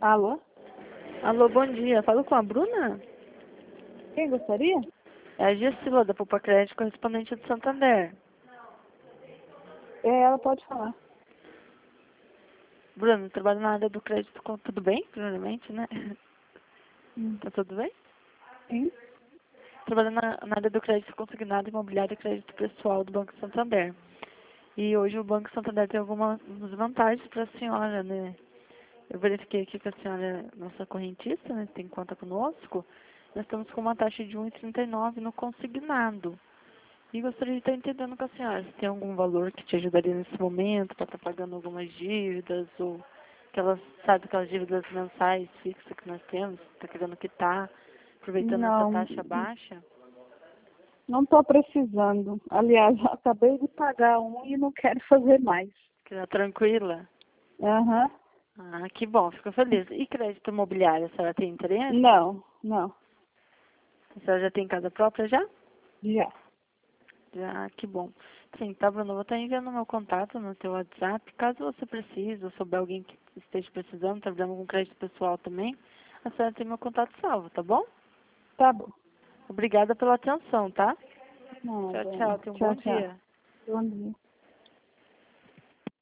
Alô? Alô, bom dia. Falo com a Bruna? Quem gostaria? É a Gessila, da Poupa Crédito, correspondente do Santander. Ela pode falar. Bruna, trabalho na área do crédito. Tudo bem, primeiramente, né? Tá tudo bem? Sim? Trabalho na área do crédito consignado, imobiliário e crédito pessoal do Banco Santander. E hoje o Banco Santander tem algumas vantagens para a senhora, né? Eu verifiquei aqui que a senhora é nossa correntista, né? Tem conta conosco. Nós estamos com uma taxa de 1,39 no consignado. E gostaria de estar entendendo com a senhora se tem algum valor que te ajudaria nesse momento para estar pagando algumas dívidas ou aquelas dívidas mensais fixas que nós temos, está querendo quitar, aproveitando essa Não, taxa baixa. não estou precisando. Aliás, eu acabei de pagar um e não quero fazer mais. Queda tranquila? Aham. Ah, que bom, fico feliz. E crédito imobiliário, a senhora tem interesse? Não, não. A senhora já tem casa própria já? Já. Já, que bom. Sim, tá, Bruno, eu vou estar enviando meu contato no teu WhatsApp. Caso você precise ou souber alguém que esteja precisando, tá precisando com crédito pessoal também, a senhora tem meu contato salvo, tá bom? Tá bom. Obrigada pela atenção, tá? Tchau, Nada. tchau. Tenha um bom Tchau, tchau. dia. Bom dia.